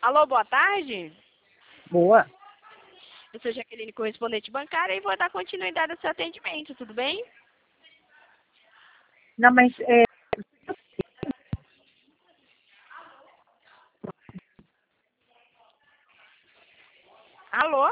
Alô, boa tarde. Boa. Eu sou Jaqueline, correspondente bancária, e vou dar continuidade ao seu atendimento, tudo bem? Não, mas Alô?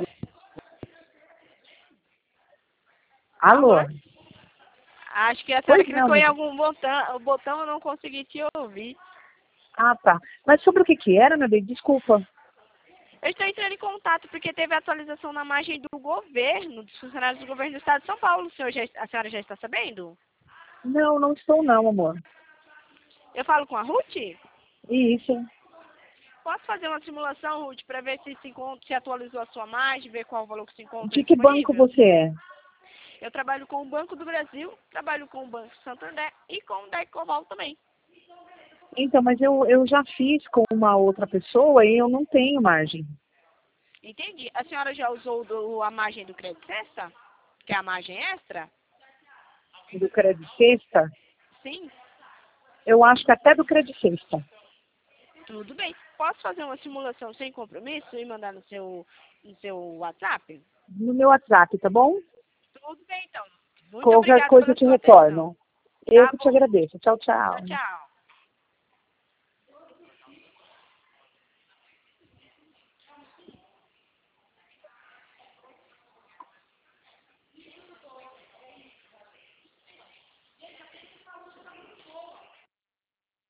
alô? Alô? Acho que a senhora Pois não, clicou em mas... algum botão, eu não consegui te ouvir. Ah, tá. Mas sobre o que era, meu bem? Desculpa. Eu estou entrando em contato porque teve atualização na margem do governo, dos funcionários do governo do estado de São Paulo. A senhora já está sabendo? Não, não estou não, amor. Eu falo com a Ruth? Isso. Posso fazer uma simulação, Ruth, para ver se atualizou a sua margem, ver qual o valor que se encontra De que banco disponível? você é? Eu trabalho com o Banco do Brasil, trabalho com o Banco Santander e com o Decoval também. Então, mas eu já fiz com uma outra pessoa e eu não tenho margem. Entendi. A senhora já usou a margem do Crédito Sexta? Que é a margem extra? Do Crédito Sexta? Sim? Eu acho que até do Crédito Sexta. Tudo bem. Posso fazer uma simulação sem compromisso e mandar no seu WhatsApp? No meu WhatsApp, tá bom? Tudo bem, então. Muito Qualquer obrigada coisa pela eu te sua atenção. retorno. Eu Tá que te bom. agradeço. Tchau, Tchau, tchau. tchau.